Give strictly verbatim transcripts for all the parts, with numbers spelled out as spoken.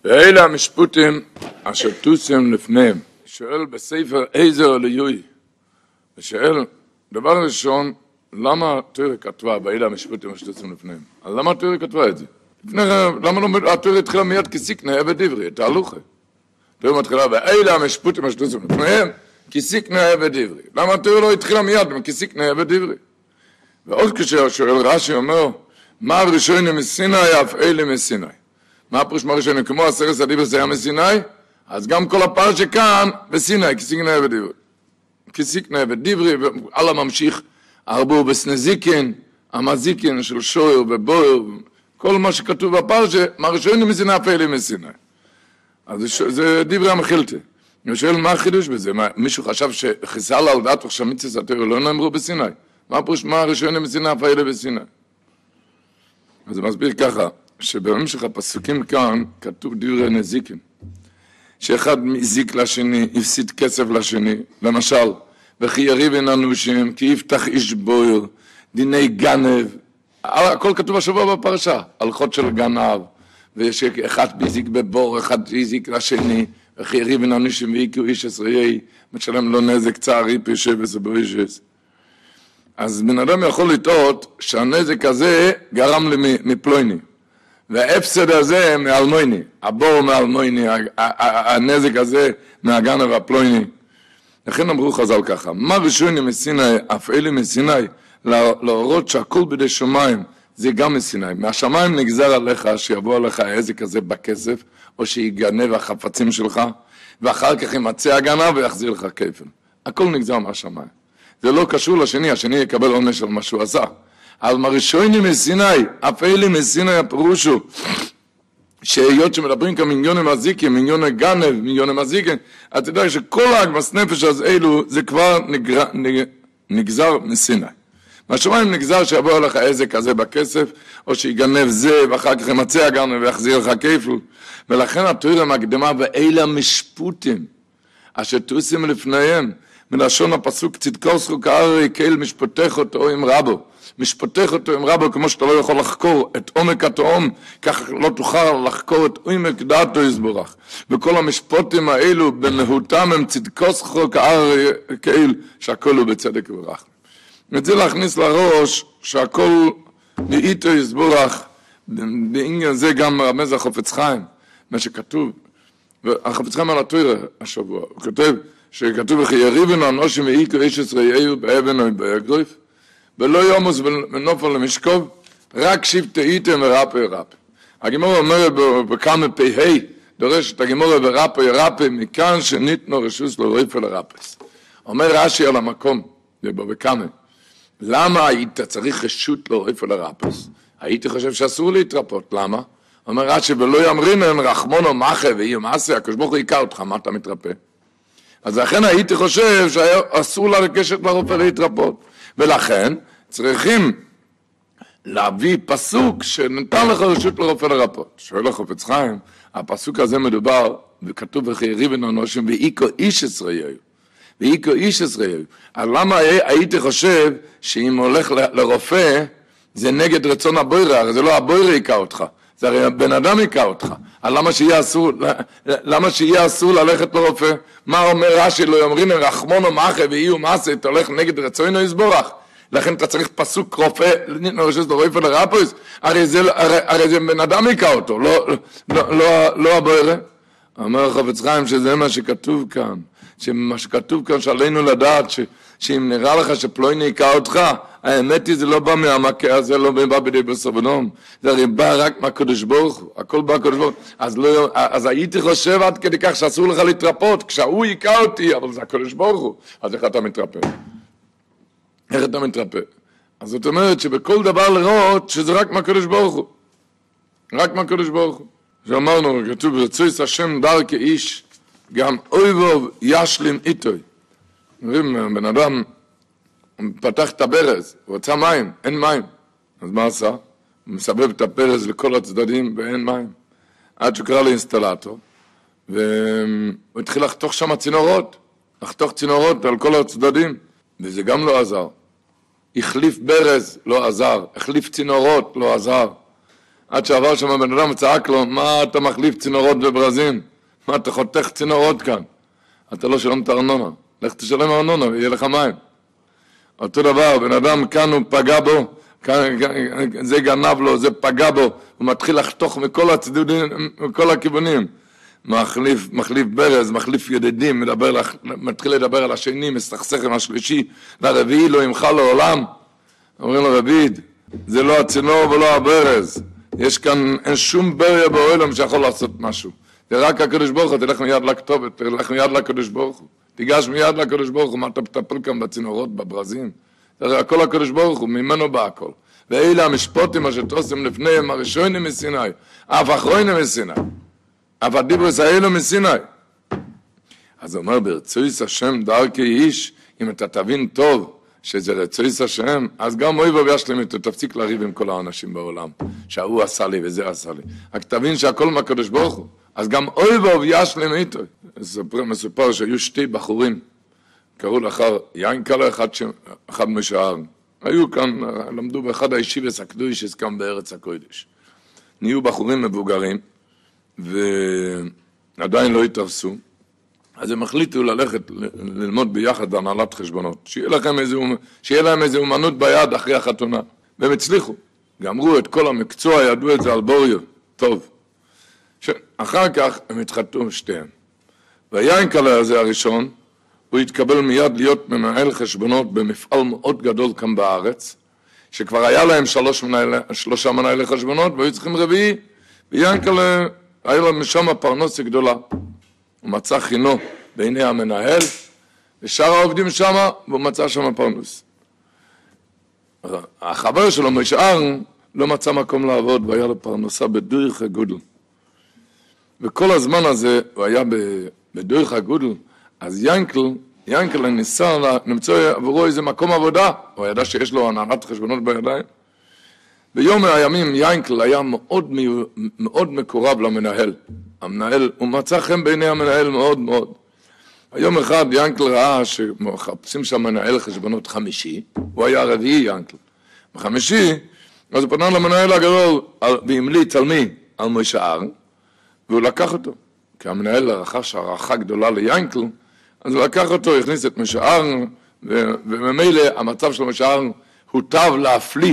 ואלה המשפוטים אשר תוסם לפניהם. שואל בספר עזר ליוי, ושואל, דבר ראשון, למה התורה כתבה ואלה המשפוטים אשר תוסם לפניהם? אז למה התורה כתבה את זה? לפני, למה לא, התורה התחילה מיד כסיקנה עבד עברי, את ההלוכה. התורה מתחילה, ואלה המשפוטים אשר תוסם לפניהם, כסיקנה עבד עברי. למה התורה לא התחילה מיד כסיקנה עבד עברי? ועוד כששואל רש"י אומר, מה הראשונים מסיני אף אלה מסיני? מה הפרוש מהראשונים? כמו עשרת הדיברות היה מסיני, אז גם כל הפרשה כאן בסיני, כסיקנה עבד עברי. כסיקנה עבד עברי, ועלה ממשיך, הרבו בסנזיקין, המזיקין של שוער ובוער, כל מה שכתוב בפרשה, מה הראשונים מסיני אף אלה מסיני. אז זה דברי המחילתא. אני שואל מה החידוש בזה? מה, מישהו חשב שחיסל על דעת וחשמיצס התורה לא נאמרו בסיני? מה הפרוש מה הראשונים מסיני אף אלה בסיני? אז זה מסביר ככה, שבמשך הפסוקים כאן כתוב דברי נזיקין, שאחד מזיק לשני, הפסיד כסף לשני, למשל, וכי יריב אין אנושים, כי יפתח איש בויר, דיני גנב, הכל כתוב השבוע בפרשה, הלכות של גנב, ויש אחד מזיק בבור, אחד מזיק לשני, וכי יריב אין אנושים, ויקו איש עשריי, משלם לו נזק צערי פשע וסבוישס. אז בן אדם יכול לטעות שהנזק הזה גרם לי מפלויני, והאפסד הזה מאלמויני, הבור מאלמויני, הנזק הזה מהגנב הפלויני. לכן אמרו חז"ל ככה, מה ראשוני מסיני, אף אלה מסיני, להראות שהכל בידי שמיים, זה גם מסיני. מהשמיים נגזר עליך שיבוא עליך העזק הזה בכסף, או שיגנב החפצים שלך, ואחר כך ימצא הגנב ויחזיר לך כפל. הכל נגזר מהשמיים. זה לא קשור לשני, השני יקבל עונש על מה שהוא עשה. אבל מראשוני מסיני, אף אלה מסיני הפירושו, שהיות שמדברים כאן מיליוני מזיקים, מיליוני גנב, מיליוני מזיקים, אתה יודע שכל האגמס נפש אז אלו, זה כבר נגר, נג, נגזר מסיני. מהשמיים נגזר שיבוא עליך עזק כזה בכסף, או שיגנב זה, ואחר כך ימצא הגנב ויחזיר לך כפל. ולכן התורה מקדמה, ואלה משפוטים, אשר תוסם לפניהם, מלשון הפסוק צדקו זכו כארי כאל משפטך אותו עם רבו. משפטך אותו עם רבו כמו שאתה לא יכול לחקור את עומק התהום, כך לא תוכל לחקור את עומק דעתו יסבורך. וכל המשפטים האלו במהותם הם צדקו זכו כארי כאל שהכל הוא בצדק וברח. את זה להכניס לראש שהכל לאיתו יסבורך, בעניין זה גם רמז החפץ חיים, מה שכתוב, החפץ חיים על התורה השבוע, הוא כותב, שכתוב וכי יריבן אנושים ואיקו איש עשריהו באבן או באגריף, ולא יומוס ונופל למשקוב, רק שבטאיתם ורפא ירפא. הגימורה אומרת בכמה פ"ה, דורשת הגימורה ורפא ירפא, מכאן שניתנו רשוס לרפא לרפס. אומר רש"י על המקום, בכמה, למה היית צריך רשות לרפא לרפס? הייתי חושב שאסור להתרפות, למה? אומר רש"י, ולא יאמרינן רחמונו מחה ואי מעשה, הקדוש ברוך הוא היכה אותך, מה אתה מתרפא? אז לכן הייתי חושב שאסור לגשת לרופא להתרפות. ולכן צריכים להביא פסוק שנתן לך רשות לרופא לרפות. שואל החפץ חיים, הפסוק הזה מדובר, וכתוב וכי יריבן אנושים ואיקו איש עשריהו. ואיקו איש עשריהו. אז למה הייתי חושב שאם הולך לרופא, זה נגד רצון הבוירה, הרי זה לא הבוירה היכה אותך. זה הרי בן אדם היכה אותך. אז למה שיהיה אסור, למה שיהיה אסור ללכת לרופא? מה אומר רש"י? לא יאמרין רחמונו מחה ואי ומעשה, אתה הולך נגד רצונו יסבורך. לכן אתה צריך פסוק רופא, ניתנו רשוס לרופא לרפוס, הרי זה, הרי, הרי זה בן אדם היכה אותו, לא, לא, לא, לא הבוירה. אומר החפץ חיים שזה מה שכתוב כאן, שמה שכתוב כאן שעלינו לדעת ש, שאם נראה לך שפלויני היכה אותך, האמת היא זה לא בא מהמכה הזה, לא בא בידי בסבנום, זה הרי בא רק מהקדוש ברוך הוא, הכל בא מהקדוש ברוך הוא, אז, לא, אז הייתי חושב עד כדי כך שאסור לך להתרפות, כשהוא היכה אותי, אבל זה הקדוש ברוך הוא, אז איך אתה מתרפא? איך אתה מתרפא? אז זאת אומרת שבכל דבר לראות שזה רק מהקדוש ברוך הוא, רק מהקדוש ברוך הוא. שאמרנו, כתוב, רצויס השם דרכי איש, גם אויבוב ישלים איתוי. אומרים, בן אדם, הוא פתח את הברז, הוא רצה מים, אין מים. אז מה עשה? הוא מסבב את הברז לכל הצדדים ואין מים. עד שהוא קרא לאינסטלטור, והוא התחיל לחתוך שם צינורות, לחתוך צינורות על כל הצדדים, וזה גם לא עזר. החליף ברז, לא עזר. החליף צינורות, לא עזר. עד שעבר שם בן אדם וצעק לו, מה אתה מחליף צינורות בברזים? מה אתה חותך צינורות כאן? אתה לא שלם את הארנונה. לך תשלם הארנונה ויהיה לך מים. אותו דבר, בן אדם כאן הוא פגע בו, כאן, זה גנב לו, זה פגע בו, הוא מתחיל לחתוך מכל הצדדים, מכל הכיוונים. מחליף, מחליף ברז, מחליף ידידים, מדבר, מתחיל לדבר על השני, מסתכסך עם השלישי, לרביעי לא ימחה לעולם. אומרים לו, רביד, זה לא הצינור ולא הברז. יש כאן, אין שום בריה בעולם שיכול לעשות משהו. זה רק הקדוש ברוך הוא, תלך מיד לכתובת, תלך מיד לקדוש ברוך הוא. תיגש מיד לקדוש ברוך הוא, מה אתה מטפל כאן בצינורות, בברזים? זה הכל הקדוש ברוך הוא, ממנו בא הכל. ואלה המשפוטים אשר תעשם לפניהם, הראשונים מסיני, אף אחרונים מסיני. אף הדיברס האלו מסיני. אז הוא אומר, ברצויס השם דרכי איש, אם אתה תבין טוב שזה רצויס השם, אז גם אוי ואוי אשלם איתו, תפסיק לריב עם כל האנשים בעולם, שההוא עשה לי וזה עשה לי. רק תבין שהכל מהקדוש ברוך הוא, אז גם אוי ואוי אשלם איתו. מסופר שהיו שתי בחורים, קראו לאחר יין קלה אחד, אחד משער. היו כאן, למדו באחד הישיבס הקדוש, כאן בארץ הקודש. נהיו בחורים מבוגרים, ועדיין לא התארסו, אז הם החליטו ללכת ללמוד ביחד בהנהלת חשבונות, שיהיה לכם איזו, שיהיה להם איזו אומנות ביד אחרי החתונה, והם הצליחו, גמרו את כל המקצוע, ידעו את זה על בוריו, טוב. אחר כך הם התחתנו שתיהם, והיין קלה הזה הראשון, הוא התקבל מיד להיות מנהל חשבונות במפעל מאוד גדול כאן בארץ, שכבר היה להם שלוש מנהל, שלושה מנהלי חשבונות, והיו צריכים רביעי, ויין קלה היה לו משם פרנסה גדולה. הוא מצא חינו בעיני המנהל, ושאר העובדים שם, והוא מצא שם פרנוס. החבר שלו, משאר, לא מצא מקום לעבוד, והיה לו פרנסה בדויך הגודל. וכל הזמן הזה, הוא היה בדויך הגודל, אז ינקל, ינקל ניסה למצוא עבורו איזה מקום עבודה, הוא ידע שיש לו הנהלת חשבונות בידיים. ביום הימים ינקל היה מאוד, מאוד מקורב למנהל. המנהל, הוא מצא חן בעיני המנהל מאוד מאוד. היום אחד ינקל ראה שמחפשים שם מנהל חשבונות חמישי, הוא היה רביעי ינקל. בחמישי, אז הוא פנה למנהל הגדול והמליץ על מי? על משער, והוא לקח אותו. כי המנהל רכש הערכה גדולה ליינקל, אז הוא לקח אותו, הכניס את משער, וממילא המצב של משער הוטב להפליא.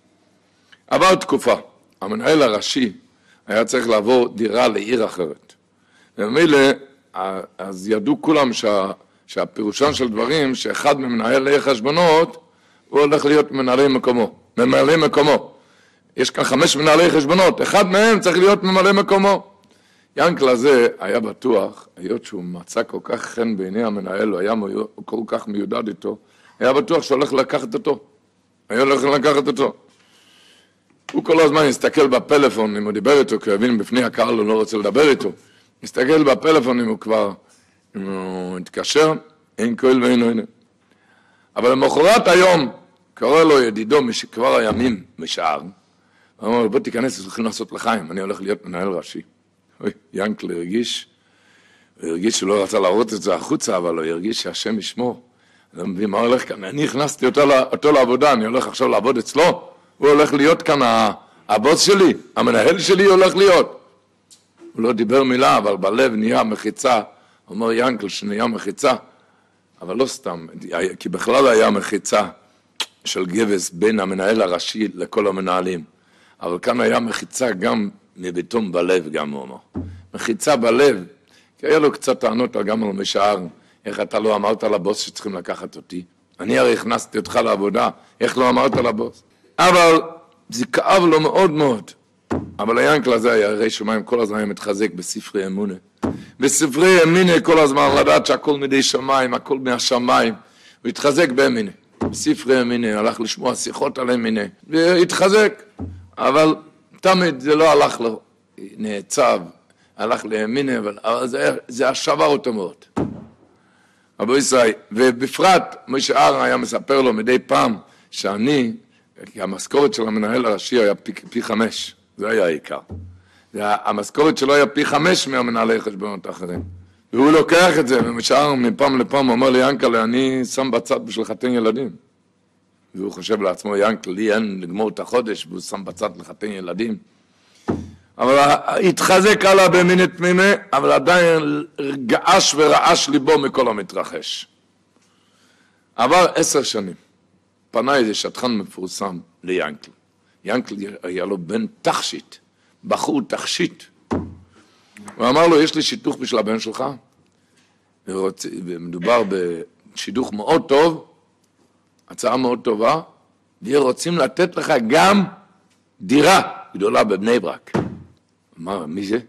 עבר תקופה, המנהל הראשי היה צריך לעבור דירה לעיר אחרת. וממילא, אז ידעו כולם שה, שהפירושן של דברים, שאחד ממנהלי חשבונות, הוא הולך להיות מנהלי מקומו. ממלא מקומו. יש כאן חמש מנהלי חשבונות, אחד מהם צריך להיות ממלא מקומו. ינקל הזה היה בטוח, היות שהוא מצא כל כך חן בעיני המנהל, הוא היה כל כך מיודד איתו, היה בטוח שהוא הולך לקחת אותו. היה הולך לקחת אותו. הוא כל הזמן הסתכל בפלאפון, אם הוא דיבר איתו, כי הוא הבין בפני הקהל, הוא לא רוצה לדבר איתו. הסתכל בפלאפון, אם הוא כבר, אם הוא התקשר, אין כהל ואין עיני. אבל למחרת היום, קורא לו ידידו משכבר הימים, משער, הוא אומר, בוא תיכנס, צריכים לעשות לחיים, אני הולך להיות מנהל ראשי. אוי, ינקל הרגיש, הוא הרגיש שהוא לא רצה להראות את זה החוצה, אבל הוא הרגיש שהשם ישמור. אני לא מבין מה הולך כאן, אני הכנסתי אותו, אותו לעבודה, אני הולך עכשיו לעבוד אצלו, הוא הולך להיות כאן, הבוס שלי, המנהל שלי הולך להיות. הוא לא דיבר מילה, אבל בלב נהיה מחיצה, אומר ינקל שנהיה מחיצה, אבל לא סתם, כי בכלל היה מחיצה של גבס בין המנהל הראשי לכל המנהלים, אבל כאן היה מחיצה גם מביתום בלב, גם הוא אומר. מחיצה בלב, כי היה לו קצת טענות גם על משער, איך אתה לא אמרת לבוס שצריכים לקחת אותי? אני הרי הכנסתי אותך לעבודה, איך לא אמרת לבוס? אבל זה כאב לו מאוד מאוד. אבל הינקל הזה היה הרי שמיים, כל הזמן היה מתחזק בספרי אמונה. בספרי אמונה כל הזמן, לדעת שהכל מידי שמיים, הכל מהשמיים. הוא התחזק באמונה. בספרי אמונה, הלך לשמוע שיחות על אמונה, והתחזק. אבל תמיד זה לא הלך לו, נעצב, הלך לאמונה, אבל זה, זה השבר אותו מאוד. רבו ישראל, ובפרט, משער היה מספר לו מדי פעם, שאני, כי המשכורת של המנהל הראשי היה פי, פי חמש, זה היה העיקר. המשכורת שלו היה פי חמש מהמנהלי חשבונות האחרים. והוא לוקח את זה, ומשער מפעם לפעם, הוא אומר לי, ינקל, אני שם בצד בשביל חתן ילדים. והוא חושב לעצמו, ינקל, לי אין לגמור את החודש, והוא שם בצד לחתן ילדים. אבל התחזק עליו במין תמימה, אבל עדיין געש ורעש ליבו מכל המתרחש. עבר עשר שנים, פנה איזה שטחן מפורסם ליאנקל. יאנקל היה לו בן תכשיט, בחור תכשיט. הוא אמר לו, יש לי שיתוך בשביל הבן שלך, ומדובר בשידוך מאוד טוב, הצעה מאוד טובה, ורוצים לתת לך גם דירה גדולה בבני ברק. אמר, מי זה?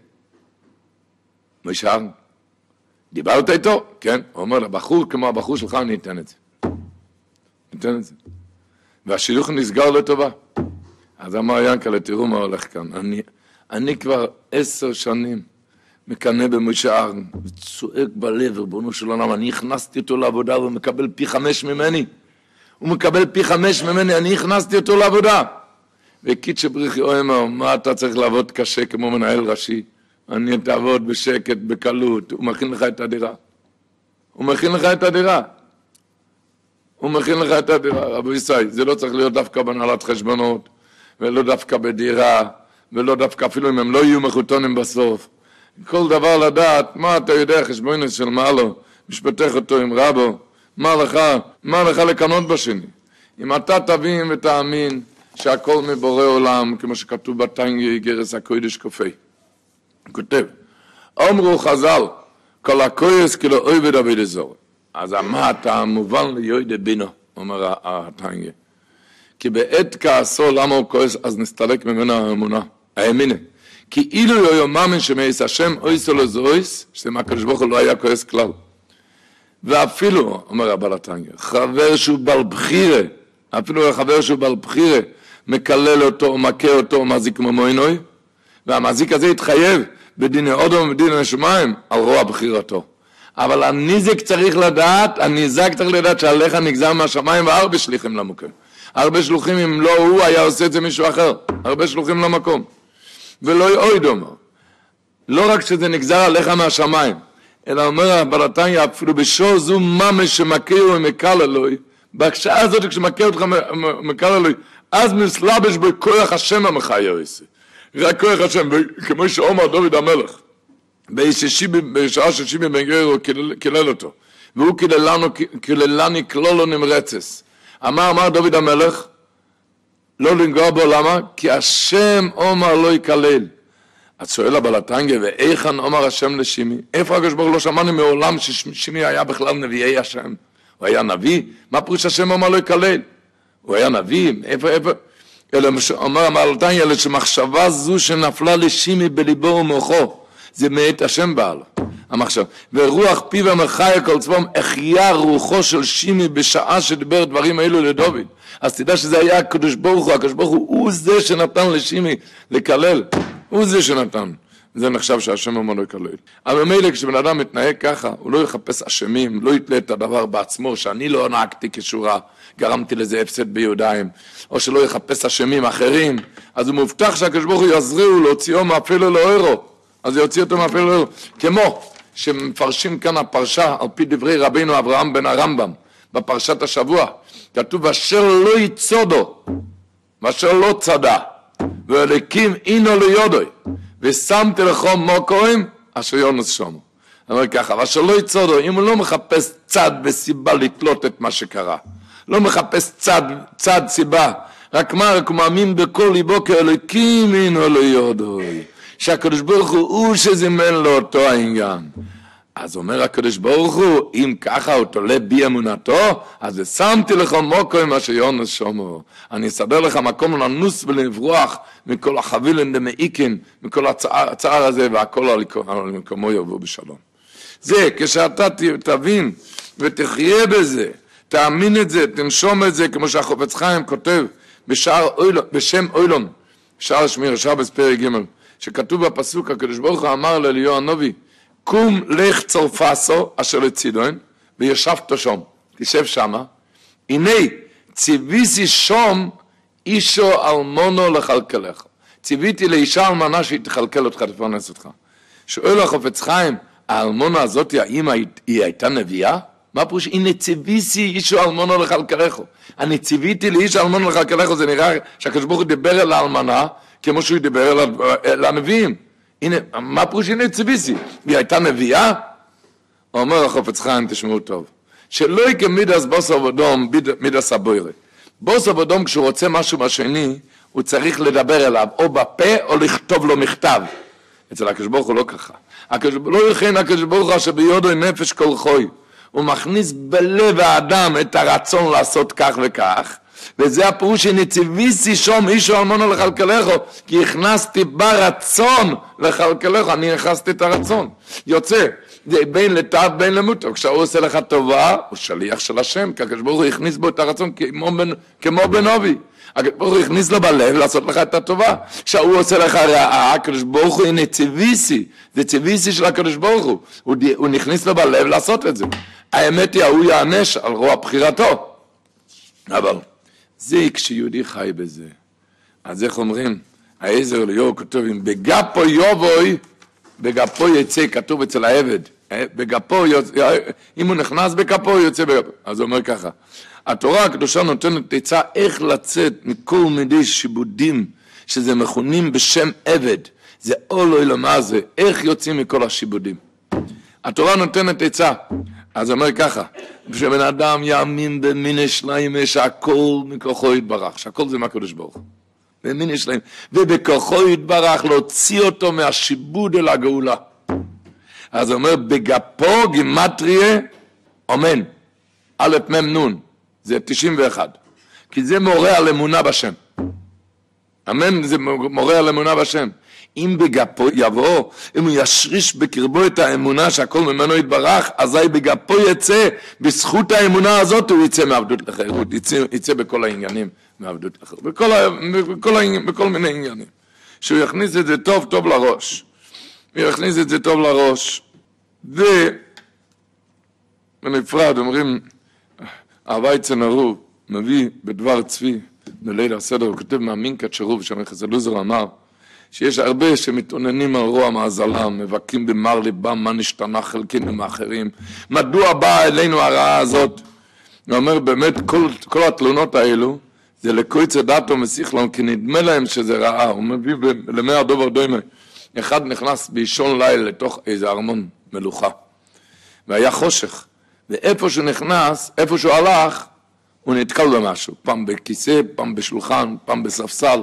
מי שאר? דיברת איתו? כן. הוא אומר, לבחור כמו הבחור שלך, אני אתן את זה. ניתן את זה. והשידוך נסגר לטובה. אז אמר ינקלה, תראו מה הולך כאן. אני, אני כבר עשר שנים מקנה במשה ארן, וצועק בלב, ריבונו של עולם, אני הכנסתי אותו לעבודה, והוא מקבל פי חמש ממני. הוא מקבל פי חמש ממני, אני הכנסתי אותו לעבודה. וקיצ'ה בריחי אומר, מה אתה צריך לעבוד קשה כמו מנהל ראשי? אני תעבוד בשקט, בקלות, הוא מכין לך את הדירה. הוא מכין לך את הדירה. הוא מכין לך את הדירה. רבי ישראל, זה לא צריך להיות דווקא בנהלת חשבונות, ולא דווקא בדירה, ולא דווקא אפילו אם הם לא יהיו מחותונים בסוף. כל דבר לדעת, מה אתה יודע, חשבונס של מעלו, משפטך אותו עם רבו, מה לך, מה לך לקנות בשני? אם אתה תבין ותאמין שהכל מבורא עולם, כמו שכתוב בתניא גרס הקודש קופי. הוא כותב, אמרו חז"ל, כל הכויס כאילו עובד עבד אזור. אז אמרת, המובן ליועד בינו, אומר התניא. כי בעת כעסו, למה הוא כועס, אז נסתלק ממנו האמונה, האמינה. כי אילו יהיו מאמין שמייס השם אויסו לזויס, שזה מהקדוש ברוך הוא לא היה כועס כלל. ואפילו, אומר הבעל התניא, חבר שהוא בעל בחירה, אפילו חבר שהוא בעל בחירה, מקלל אותו, מכה אותו, מזיק ממוינוי, והמזיק הזה יתחייב בדיני אודום ובדיני השמיים על רוע בחירתו. אבל הנזק צריך לדעת, הנזק צריך לדעת שעליך נגזר מהשמיים והרבה שליחים למוקם. הרבה שלוחים, אם לא הוא, היה עושה את זה מישהו אחר. הרבה שלוחים למקום. ולא יעוד אומר. לא רק שזה נגזר עליך מהשמיים, אלא אומר הבעל התניא, אפילו בשור זו ממש שמכה ומקל אלוהי, בהקשעה הזאת כשמכה אותך מקל אלוהי, אז מסלבש בכוח השם המחיה עושה. רק כוח השם, כמו שאומר דוד המלך, בשעה ששיבי בן גרר הוא קילל אותו, והוא קיללני כלולו נמרצס. אמר, אמר דוד המלך, לא לנגוע בו, למה? כי השם אומר לא יקלל. אז שואל הבעל התניא, ואיכן אומר השם לשימי? איפה הקדוש ברוך הוא? לא שמענו מעולם ששימי היה בכלל נביאי השם. הוא היה נביא? מה פירוש השם אומר לא יקלל? הוא היה נביא? איפה, איפה? אלא אומר הבעל התניא, אלא שמחשבה זו שנפלה לשימי בליבו ומוחו, זה מאת השם בעל. המחשב. ורוח פיו המחיה כל צבום, החיה רוחו של שימי בשעה שדיבר דברים האלו לדוד. אז תדע שזה היה הקדוש ברוך הוא, הקדוש ברוך הוא, הוא זה שנתן לשימי לקלל. הוא זה שנתן. זה נחשב שהשם אומר לא יקלל. אבל מילא כשבן אדם מתנהג ככה, הוא לא יחפש אשמים, לא יתלה את הדבר בעצמו, שאני לא נהגתי כשורה, גרמתי לזה הפסד ביודיים, או שלא יחפש אשמים אחרים, אז הוא מובטח שהקדוש ברוך הוא יעזרו להוציאו מאפילו לאוירו. אז יוציא אותו מאפילו לאוירו. כמו שמפרשים כאן הפרשה, על פי דברי רבינו אברהם בן הרמב"ם, בפרשת השבוע, כתוב, אשר לא יצודו, ואשר לא צדה, ואלוקים אינו ליודוי, ושמתי לכם מוקוים, אשר יונס שומו. אני אומר ככה, ואשר לא יצודו, אם הוא לא מחפש צד וסיבה לתלות את מה שקרה, לא מחפש צד, צד סיבה, רק מה, רק הוא מאמין בכל ליבו, כי אלוקים אינו ליודוי, שהקדוש ברוך הוא הוא שזימן לו אותו העניין. אז אומר הקדוש ברוך הוא, אם ככה הוא תולה בי אמונתו, אז שמתי לך מוקו עם אשר יונס שומו. אני אסדר לך מקום לנוס ולברוח מכל החבילן דמאיקין, מכל הצער, הצער הזה, והכל על מקומו יבוא בשלום. זה, כשאתה תבין ותחיה בזה, תאמין את זה, תנשום את זה, כמו שהחפץ חיים כותב בשער אוילון, בשם אוילון, שער שמיר, שער בפרק ג', שכתוב בפסוק, הקדוש ברוך הוא אמר לאליהו הנביא, קום לך צרפסו אשר לצידון, וישבת שם, תשב שמה, הנה ציוויתי שם אישו אלמונו לכלכלך. ציוויתי לאישה אלמנה שהיא תכלכל אותך, תפרנס אותך. שואל החפץ חיים, האלמונה הזאת, האמא, היא הייתה נביאה? מה פירוש? הנה ציוויתי אישו אלמונו לכלכלך. אני ציוויתי לאיש אלמונו לכלכלך, זה נראה שהקדוש ברוך הוא דיבר אל האלמנה, כמו שהוא דיבר על הנביאים. הנה, מה פירוש הנה ציוויסי? היא הייתה נביאה? אומר החפץ חיים, תשמעו טוב, שלא יקה מידס בוסר ודום, מידס הבוירה. בוסר ודום, כשהוא רוצה משהו מהשני, הוא צריך לדבר אליו, או בפה, או לכתוב לו מכתב. אצל הקדוש ברוך הוא לא ככה. לא יכן הקדוש ברוך הוא שביודו נפש כל חוי. הוא מכניס בלב האדם את הרצון לעשות כך וכך, וזה הפירוש שנציביסי שום אישו אלמונו לכלכלךו, כי הכנסתי ברצון לכלכלךו, אני הכנסתי את הרצון. יוצא, זה בין לטעת בין למוטו, כשהוא עושה לך טובה, הוא שליח של השם, כי הקדוש ברוך הוא הכניס בו את הרצון כמו, כמו בנובי. הקדוש ברוך הוא הכניס לו בלב לעשות לך את הטובה. כשהוא עושה לך רעה, הקדוש ברוך הוא הנה ציוויסי, זה ציוויסי של הקדוש ברוך הוא, הוא, הוא נכניס לו בלב לעשות את זה. האמת היא, הוא יענש על רוע בחירתו. אבל זה כשיהודי חי בזה. אז איך אומרים? העזר אליהו כתוב, אם בגפו יובוי, בגפו יצא, כתוב אצל העבד. בגפו, אם הוא נכנס בגפו, הוא יוצא בגפו. אז הוא אומר ככה, התורה הקדושה נותנת עצה איך לצאת מכל מידי שיבודים, שזה מכונים בשם עבד. זה אולוי למה זה, איך יוצאים מכל השיבודים. התורה נותנת עצה. אז הוא אומר ככה, שבן אדם יאמין במיני שלהם, שהכל מכוחו יתברך, שהכל זה מהקדוש ברוך הוא. במיני שלהם, ובכוחו יתברך להוציא אותו מהשיבוד אל הגאולה. אז הוא אומר, בגפו גימטריה, אמן, א' מ' נ', זה תשעים ואחת. כי זה מורה על אמונה בשם. אמן, זה מורה על אמונה בשם. אם בגפו יבוא, אם הוא ישריש בקרבו את האמונה שהכל ממנו יתברך, אזי בגפו יצא, בזכות האמונה הזאת הוא יצא מעבדות לחירות, יצא, יצא בכל העניינים מעבדות לחירות, בכל, בכל, בכל מיני עניינים. שהוא יכניס את זה טוב טוב לראש. הוא יכניס את זה טוב לראש. ובנפרד אומרים, הוויצן הרוב מביא בדבר צבי, בליל הסדר, הוא כותב מהמינקת שרוב, שהמחסד לוזר אמר, שיש הרבה שמתעוננים על רוע מעזלם, מבקים במר ליבם, מה נשתנה חלקינו מאחרים. מדוע באה אלינו הרעה הזאת? הוא אומר, באמת, כל, כל התלונות האלו, זה לקוי צדתו מסיכלון, כי נדמה להם שזה רעה. הוא מביא למאה הדובר דוימה. אחד נכנס באישון לילה לתוך איזה ארמון מלוכה. והיה חושך. ואיפה שהוא נכנס, איפה שהוא הלך, הוא נתקל במשהו. פעם בכיסא, פעם בשולחן, פעם בספסל.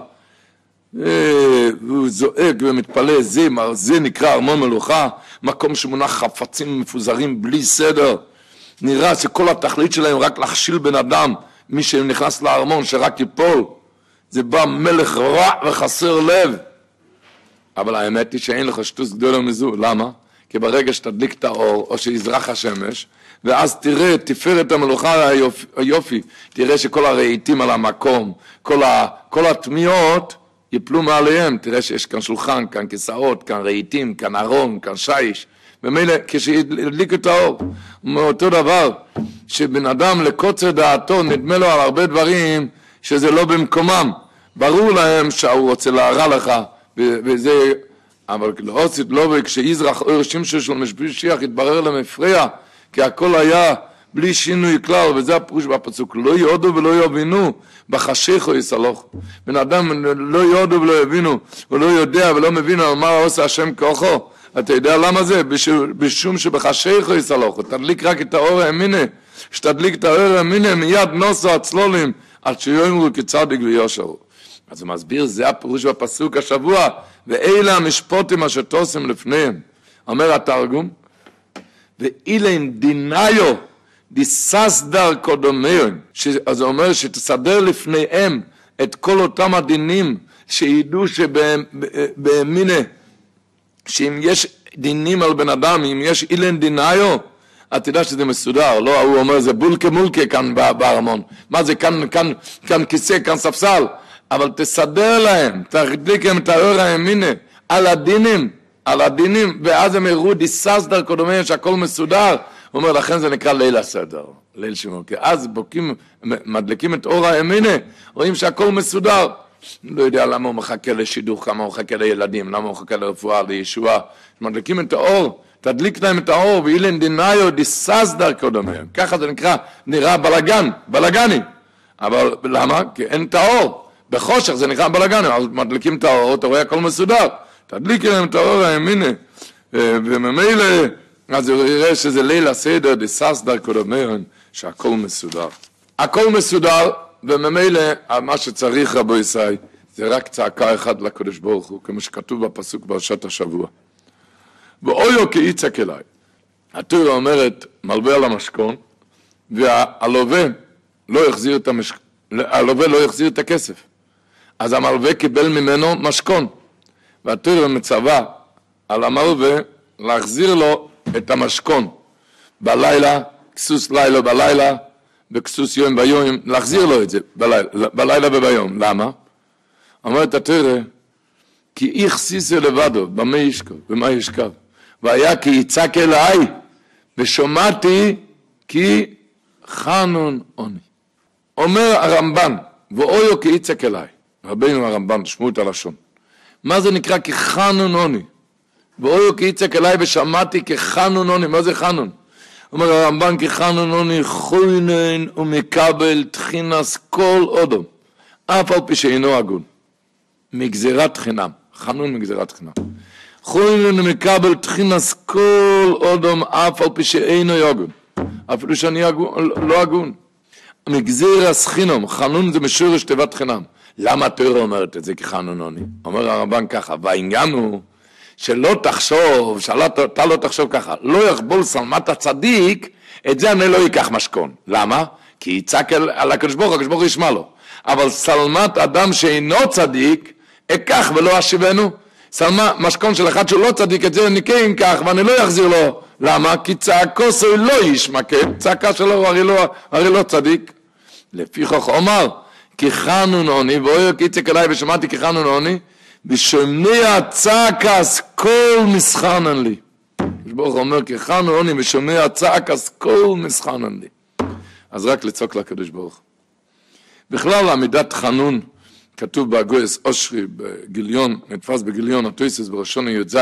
והוא זועק ומתפלא, זה, זה נקרא ארמון מלוכה, מקום שמונח חפצים מפוזרים בלי סדר. נראה שכל התכלית שלהם רק להכשיל בן אדם, מי שנכנס לארמון שרק ייפול. זה בא מלך רע וחסר לב. אבל האמת היא שאין לך שטוס גדולה מזו. למה? כי ברגע שתדליק את האור, או שיזרח השמש, ואז תראה, תפארת המלוכה היופי, היופי, תראה שכל הרהיטים על המקום, כל, ה, כל התמיעות, יפלו מעליהם, תראה שיש כאן שולחן, כאן כיסאות, כאן רהיטים, כאן ארון, כאן שיש, ומילא כשידליק את האור, מאותו דבר, שבן אדם לקוצר דעתו נדמה לו על הרבה דברים שזה לא במקומם, ברור להם שהוא רוצה להרע לך, וזה, אבל לא עושית לא, וכשיזרח אור שמשו של משבישיח יתברר למפריע, כי הכל היה בלי שינוי כלל, וזה הפירוש בפסוק, לא יודו ולא יבינו, בחשיכו יסלוך. בן אדם לא יודו ולא יבינו, הוא לא יודע ולא מבין על מה עושה השם כוחו. אתה יודע למה זה? בשום שבחשיכו יסלוך. תדליק רק את האור האמינה, שתדליק את האור האמינה, מיד נוסו הצלולים, עד שיאמרו כצדיק ויושר. אז הוא מסביר, זה הפירוש בפסוק השבוע, ואלה המשפוטים אשר תוסם לפניהם. אומר התרגום, ואילן דיניו, דיססדר קודמיהם, אז הוא אומר שתסדר לפניהם את כל אותם הדינים, שידעו שבאמינה, שאם יש דינים על בן אדם, אם יש אילן דיניו, אתה יודע שזה מסודר, לא, הוא אומר, זה בולקה מולקה כאן בארמון, מה זה, כאן, כאן, כאן כיסא, כאן ספסל, אבל תסדר להם, תדליק להם את האור האמינה, על הדינים, על הדינים, ואז הם יראו דיססדר קודמיהם, שהכל מסודר, הוא אומר, לכן זה נקרא ליל הסדר, ליל שמור, כי אז בוקים, מדליקים את אור האמינה, רואים שהכל מסודר. לא יודע למה הוא מחכה לשידוך, כמה הוא מחכה לילדים, למה הוא מחכה לרפואה, לישועה. מדליקים את האור, תדליק להם את האור, ואילן דיניו דיססדר קודמיהם. ככה זה נקרא, נראה בלגן, בלגני. אבל למה? כי אין את האור. בחושך זה נקרא בלגן, אז מדליקים את האור, אתה רואה הכל מסודר. תדליק להם את האור הימיני, וממילא, אז הוא יראה שזה ליל הסדר, דססדר קודמרן, שהכל מסודר. הכל מסודר, וממילא, מה שצריך רבו ישראל, זה רק צעקה אחת לקדוש ברוך הוא, כמו שכתוב בפסוק פרשת השבוע. ואויו כי יצעק אליי. התורה אומרת, מלווה על המשכון, והלווה לא יחזיר את המשכון, הלווה לא יחזיר את הכסף. אז המלווה קיבל ממנו משכון. והתורה מצווה על המלווה להחזיר לו את המשכון. בלילה, כסוס לילה בלילה, וכסוס יום ביום, להחזיר לו את זה בלילה, בלילה וביום. למה? אומרת התורה, כי איך סיסה לבדו, במה ישכב, במה ישכב. והיה כי יצעק אליי, ושומעתי כי חנון עוני. אומר הרמב"ן, ואויו כי יצעק אליי. רבינו הרמב"ן, תשמעו את הלשון. מה זה נקרא כחנון עוני? ואויו כי יצעק אליי ושמעתי כחנון עוני. מה זה חנון? אומר הרמב"ן כחנון עוני, חוינן ומקבל תחינס כל אודום, אף על פי שאינו הגון. מגזירת חינם. חנון מגזירת חינם. חוינן ומקבל תחינס כל אודום, אף על פי שאינו הגון. אפילו שאני לא הגון. מגזיר הסחינום, חנון זה משורש תיבת חינם. למה התורה אומרת את זה כחנון עוני? אומר הרמב"ן ככה, והעניין הוא שלא תחשוב, שאתה לא תחשוב ככה, לא יחבול שלמת הצדיק, את זה אני לא אקח משכון. למה? כי יצעק על, על הקדוש ברוך הוא, הקדוש ברוך הוא ישמע לו. אבל שלמת אדם שאינו צדיק, אקח ולא אשיבנו. שלמה, משכון של אחד שהוא לא צדיק, את זה אני כן אקח ואני לא אחזיר לו. למה? כי צעקו סוי לא ישמע, כן? צעקה שלו הוא הרי לא, הרי לא צדיק. לפיכך אומר, כי חנון עוני, ואויו כי יצעק אליי ושמעתי כי חנון עוני, ושומע צעקס כל מסחנן לי. ברוך אומר, כי חנון עוני ושומע צעקס כל מסחנן לי. אז רק לצעוק לקדוש ברוך. בכלל עמידת חנון, כתוב באגויס אושרי בגיליון, נתפס בגיליון התויסס בראשון י"ז,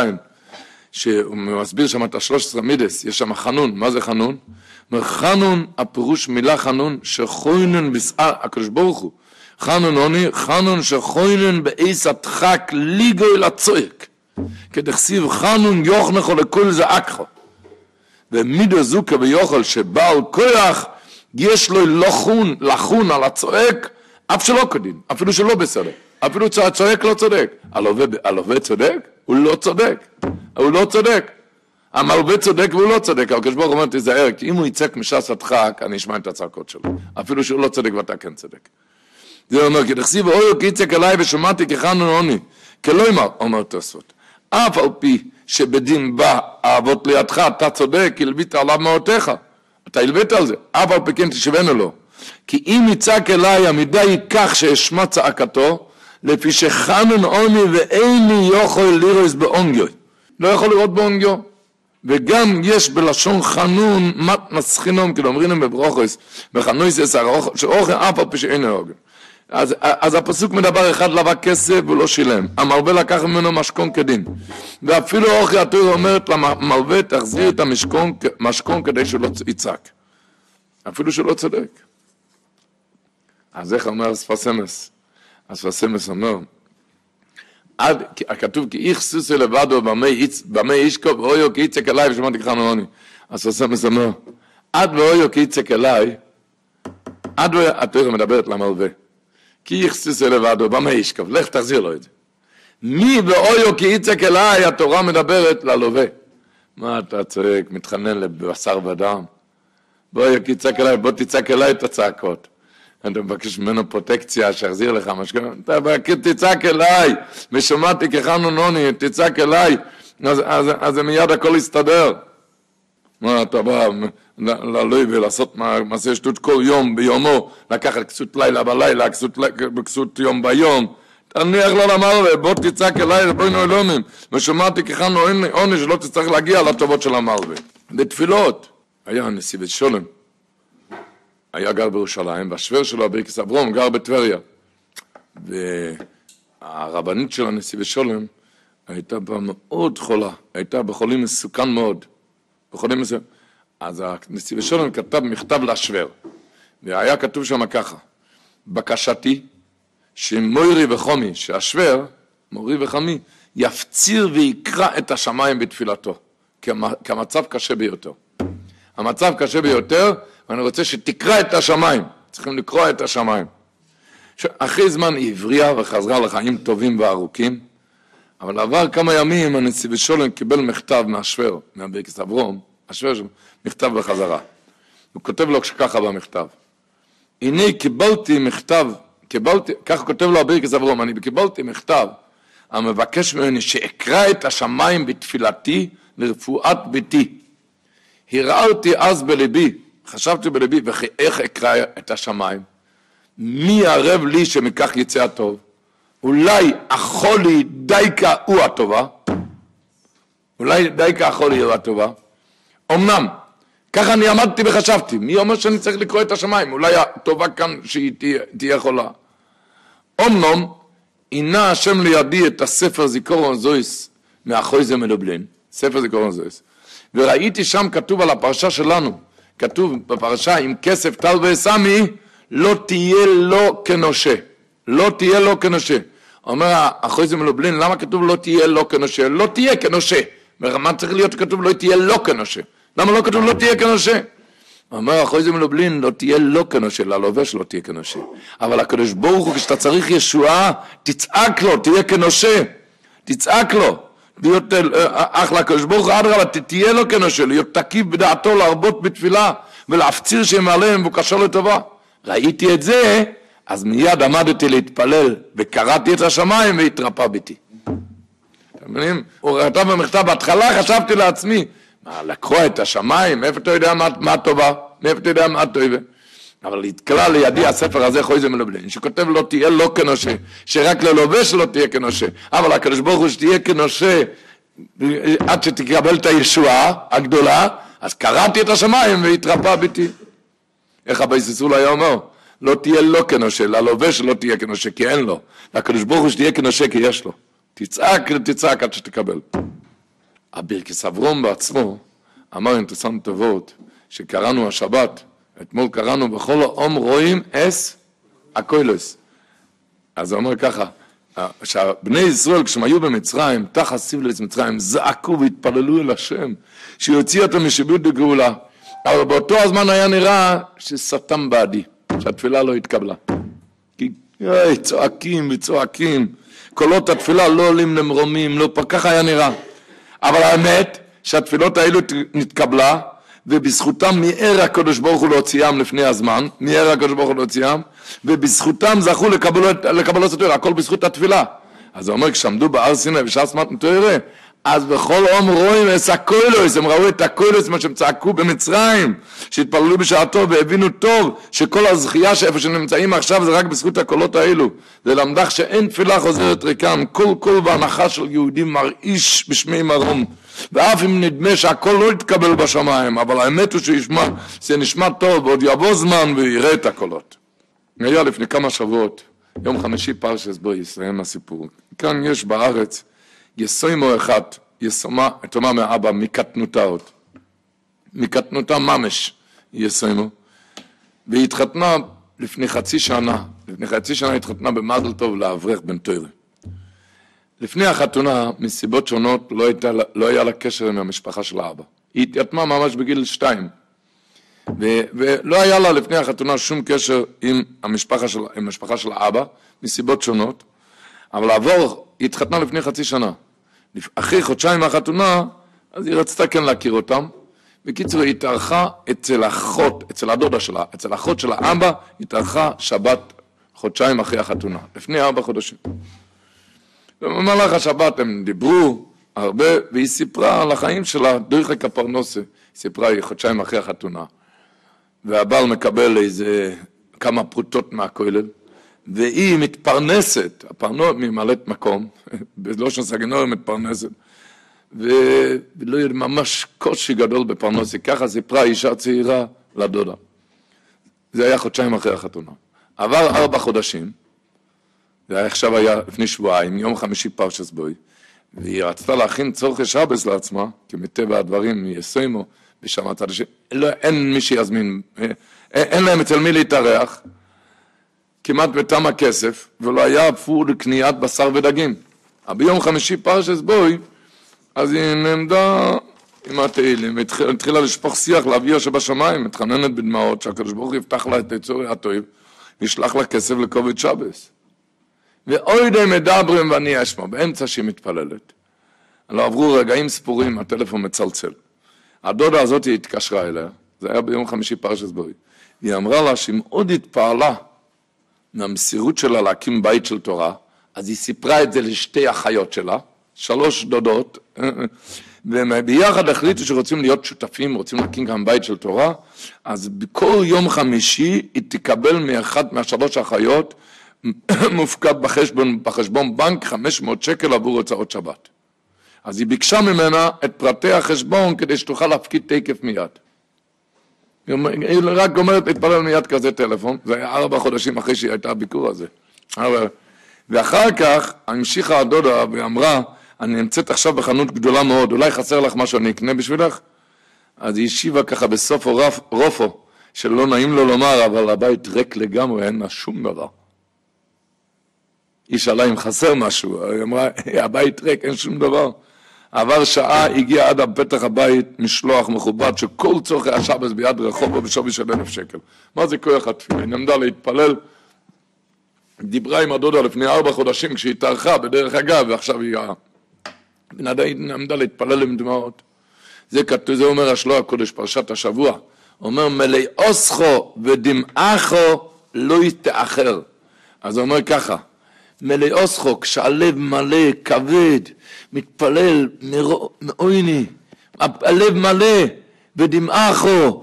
שהוא מסביר שם את השלוש עשרה מידס, יש שם חנון. מה זה חנון? אומר, חנון, הפירוש מילה חנון, שחוינן בסער, הקדוש ברוך הוא, חנון עוני, חנון שחוינן באיס הדחק ליגוי לצועק, כדכסיב חנון יוכנכו לכל זעקכו. ומידו זוקה ויוכל שבעל כוח, יש לו לחון, לחון על הצועק, אף שלא כדין, אפילו שלא בסדר, אפילו שהצועק לא צודק. הלווה צודק? הוא לא צודק, הוא לא צודק. המלווה צודק והוא לא צודק, אבל כשבור אומר תיזהר, כי אם הוא יצעק משס הדחק, אני אשמע את הצעקות שלו, אפילו שהוא לא צודק ואתה כן צודק. זה אומר, כי דכסיב ואויו כי יצעק אליי ושמעתי כחנון עוני, כלא אמר, אומר תוספות, אף על פי שבדין בא אהבות לידך, אתה צודק, הלבית עליו מאותיך, אתה הלבית על זה, אף על פי כן תשבנו לו, כי אם יצעק אליי המידה ייקח שאשמע צעקתו, לפי שחנון עוני ואיני יכול לראות באונגיו, לא יכול לראות באונגיו, וגם יש בלשון חנון מתנס חינום, כאילו אומרים להם בברוכס, בחנויס יסר, שאוכל אף על פי שאינו אוגן. אז, אז הפסוק מדבר אחד לבא כסף ולא שילם. המלווה לקח ממנו משכון כדין. ואפילו אוכל התורה אומרת למלווה תחזיר את המשכון, משכון כדי שלא יצעק. אפילו שלא צודק. אז איך אומר הספסמס? הספסמס אומר, עד, כתוב כי איך סוסה לבדו במי ישקו ואויו כי יצעק אליי ושמעתי כחנון עוני. הספסמס אומר, עד ואויו כי יצעק אליי, עד התורה מדברת למלווה. כי יחסיסה לבדו, במה ישכב, לך תחזיר לו את זה. מי ואויו כי יצעק אליי, התורה מדברת ללווה. מה אתה צועק, מתחנן לבשר ודם? ואויו כי יצעק אליי, בוא תצעק אליי את הצעקות. אתה מבקש ממנו פרוטקציה, שיחזיר לך משכון, אתה תצעק אליי, ושמעתי כחנון עוני, תצעק אליי, אז, אז, אז מיד הכל יסתדר. מה אתה בא ללוי ולעשות מעשה שטות כל יום ביומו, לקחת כסות לילה בלילה, כסות, כסות יום ביום, תניח לו למלווה, בוא תצעק אליי רבנו אלומים, ושמעתי כחנון עוני שלא תצטרך להגיע לטובות של המלווה. בתפילות, היה נשיא בית שולם, היה גר בירושלים, והשוור שלו ברכס אברום גר בטבריה, והרבנית של הנשיא בית שולם הייתה בה מאוד חולה, הייתה בחולים מסוכן מאוד, בחולים מסוכן, אז הנשיא בית שולם כתב מכתב להשוור, והיה כתוב שם ככה, בקשתי שמוירי וחומי, שהשוור, מורי וחמי, יפציר ויקרא את השמיים בתפילתו, כי המצב קשה ביותר. המצב קשה ביותר, ואני רוצה שתקרא את השמיים, צריכים לקרוא את השמיים. אחרי זמן היא הבריאה וחזרה לחיים טובים וארוכים, אבל עבר כמה ימים הנשיא בשולם קיבל מכתב מהשוור, מהברכס אברום, השוור שלו, מכתב בחזרה. הוא כותב לו ככה במכתב, הנה קיבלתי מכתב, קיבלתי, ככה כותב לו הברכס אברום, אני קיבלתי מכתב, המבקש ממני שאקרא את השמיים בתפילתי לרפואת ביתי. הרהרתי אז בלבי, חשבתי בלבי, ואיך אקרא את השמיים? מי ערב לי שמכך יצא הטוב? אולי החולי דייקה הוא הטובה? אולי דייקה החולי הוא הטובה? אמנם, ככה אני עמדתי וחשבתי, מי אומר שאני צריך לקרוא את השמיים? אולי הטובה כאן שהיא תהיה, תהיה חולה. אמנם, הנה השם לידי את הספר זיכרון זויס מאחורי זה מדובלין, ספר זיכרון זויס, וראיתי שם כתוב על הפרשה שלנו, כתוב בפרשה עם כסף טל וסמי, לא תהיה לו כנושה, לא תהיה לו כנושה. אומר אחרי זה מלובלין, למה כתוב לא תהיה לו כנושה? לא תהיה כנושה. מה צריך להיות כתוב לא תהיה לו כנושה? למה לא כתוב לא תהיה כנושה? אומר אחרי זה מלובלין, לא תהיה לו כנושה, ללובש לא תהיה כנושה. אבל הקדוש ברוך הוא, כשאתה צריך ישועה, תצעק לו, תהיה כנושה. תצעק לו. להיות אחלה הקדוש ברוך הוא, אדרבה, תהיה לו כנושה, להיות תקיף בדעתו, להרבות בתפילה, ולהפציר שימלא מבוקשו לטובה. ראיתי את זה, אז מיד עמדתי להתפלל, וקראתי את השמיים והתרפא ביתי. אתם מבינים? הוא כתב במכתב, בהתחלה חשבתי לעצמי, מה, לקרוא את השמיים, מאיפה אתה יודע מה, מה טובה? מאיפה אתה יודע מה טובה? אבל התקלה לידי הספר הזה, חוי זה מלובלין, שכותב לא תהיה לא כנושה, שרק ללובש לא תהיה כנושה, אבל הקדוש ברוך הוא שתהיה כנושה, עד שתקבל את הישועה הגדולה, אז קראתי את השמיים והתרפא ביתי. איך הבייס סיסול היה אומר? לא תהיה לא כנושה, ללובש לא תהיה כנושה, כי אין לו. לקדוש ברוך הוא שתהיה כנושה, כי יש לו. תצעק, תצעק עד שתקבל. הברכס אברום בעצמו אמר אינטרסנט טובות, שקראנו השבת, אתמול קראנו בכל העם רואים אס הקוילוס. אז הוא אומר ככה, שהבני ישראל כשהם היו במצרים, תחת סבלת מצרים, זעקו והתפללו אל השם, שיוציא אותם משביות לגאולה. אבל באותו הזמן היה נראה שסתם בעדי, שהתפילה לא התקבלה. כי יאי, צועקים וצועקים, קולות התפילה לא עולים למרומים, לא פה, ככה היה נראה. אבל האמת שהתפילות האלו נתקבלה, ובזכותם מיער הקדוש ברוך הוא להוציאם לפני הזמן, מיער הקדוש ברוך הוא להוציאם, ובזכותם זכו לקבל את התורה, הכל בזכות התפילה. אז הוא אומר, כשעמדו בהר סיני ושעס מתן תורה, אז בכל עום רואים את הקוילוס, הם ראו את הקוילוס, מה שהם צעקו במצרים, שהתפללו בשעתו והבינו טוב, שכל הזכייה שאיפה שנמצאים עכשיו זה רק בזכות הקולות האלו. זה למדך שאין תפילה חוזרת ריקם, כל קול והנחה של יהודים מרעיש בשמי מרום. ואף אם נדמה שהכל לא יתקבל בשמיים, אבל האמת הוא שישמע, זה נשמע טוב, ועוד יבוא זמן ויראה את הקולות. היה לפני כמה שבועות, יום חמישי פרשס בו יסיים הסיפור. כאן יש בארץ יסוימו אחד, יסומה, תאמר מאבא, מקטנותה עוד. מקטנותה ממש יסוימו. והיא התחתנה לפני חצי שנה, לפני חצי שנה התחתנה במזל טוב לאברך בן תורה. לפני החתונה, מסיבות שונות, לא, הייתה, לא היה לה קשר עם המשפחה של האבא. היא התייתמה ממש בגיל שתיים. ו, ולא היה לה לפני החתונה שום קשר עם המשפחה של, עם המשפחה של האבא, מסיבות שונות. אבל לעבור, היא התחתנה לפני חצי שנה. אחרי חודשיים מהחתונה, אז היא רצתה כן להכיר אותם. בקיצור, היא התארחה אצל אחות, אצל הדודה שלה, אצל אחות של האבא, היא התארחה שבת חודשיים אחרי החתונה, לפני ארבע חודשים. במהלך השבת הם דיברו הרבה, והיא סיפרה על החיים שלה, דרך הפרנסה. היא סיפרה, היא חודשיים אחרי החתונה. והבעל מקבל איזה כמה פרוטות מהכולל, והיא מתפרנסת, הפרנות ממלאת מקום, בלושן סגנור היא מתפרנסת, ולא יהיה ממש קושי גדול בפרנסה, ככה סיפרה אישה צעירה לדודה. זה היה חודשיים אחרי החתונה. עבר ארבע חודשים, ועכשיו היה לפני שבועיים, יום חמישי פרשס בוי, והיא רצתה להכין צורכי שבס לעצמה, כי מטבע הדברים יסיימו בשם הצד השני, לא, אין מי שיזמין, אין, אין להם אצל מי להתארח, כמעט בתם הכסף, ולא היה אפילו לקניית בשר ודגים. אבל ביום חמישי פרשת בוי, אז היא נעמדה עם התהילים, התחילה לשפוך שיח לאביה שבשמיים, מתחננת בדמעות, שהקדוש ברוך הוא יפתח לה את היצור הטוב, וישלח לה כסף לכובד שבס. ואוי די מדברים ואני אשמע, באמצע שהיא מתפללת. לא עברו רגעים ספורים, הטלפון מצלצל. הדודה הזאת היא התקשרה אליה, זה היה ביום חמישי פרשת בוי. היא אמרה לה שהיא מאוד התפעלה מהמסירות שלה להקים בית של תורה, אז היא סיפרה את זה לשתי אחיות שלה, שלוש דודות, וביחד החליטו שרוצים להיות שותפים, רוצים להקים גם בית של תורה, אז בכל יום חמישי היא תקבל מאחת מהשלוש אחיות, מופקד בחשבון, בחשבון בנק חמש מאות שקל עבור הוצאות שבת. אז היא ביקשה ממנה את פרטי החשבון כדי שתוכל להפקיד תקף מיד. היא רק אומרת להתפלל מיד כזה טלפון, זה היה ארבע חודשים אחרי שהיא הייתה ביקור הזה. ואחר כך המשיכה הדודה ואמרה, אני נמצאת עכשיו בחנות גדולה מאוד, אולי חסר לך משהו, אני אקנה בשבילך? אז היא השיבה ככה בסוף רופו, שלא נעים לו לומר, אבל הבית ריק לגמרי, אין לה שום דבר. היא שאלה אם חסר משהו, היא אמרה, הבית ריק, אין שום דבר. עבר שעה, הגיע עד פתח הבית משלוח מכובד, שכל צורכי השבס ביד רחוב בשווי של אלף שקל. מה זה כוח התפילה? היא נמדה להתפלל, דיברה עם הדודה לפני ארבע חודשים, כשהיא תארחה בדרך אגב, ועכשיו היא נמדה להתפלל עם דמעות. זה כתוב, זה אומר השלוח הקודש, פרשת השבוע. אומר, מלא אוסכו ודמעכו לא יתאחר. אז הוא אומר ככה, מלא אוסכו, כשהלב מלא, כבד, מתפלל מעויני, הלב מלא, ודמעכו,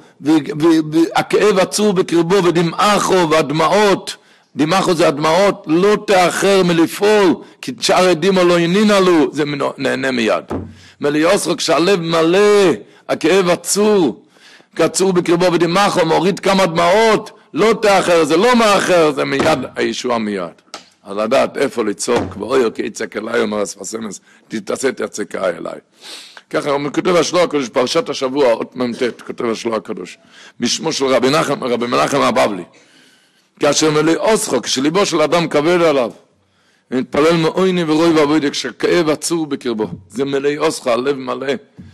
והכאב עצור בקרבו, ודמעכו, והדמעות, דמעכו זה הדמעות, לא תאחר מלפעול, כי שאר עדימו לא ינינה לו, זה נהנה מיד. מלא אוסכו, כשהלב מלא, הכאב עצור, עצור בקרבו, ודמעכו, מוריד כמה דמעות, לא תאחר, זה לא מאחר, זה מיד, הישועה מיד. אז לדעת איפה לצעוק, ואוי, כי יצק אליי, אומר הספסמס, תתעשה תצקה אליי. ככה, הוא כותב השלוח הקדוש, פרשת השבוע, אות ממתת, כותב השלוח הקדוש, בשמו של רבי נחם, רבי מנחם הבבלי. כאשר מלא אוסכו, כשליבו של אדם כבד עליו, מתפלל מעויני ורוי ועבודי, כשכאב עצור בקרבו, זה מלא אוסכו, הלב מלא.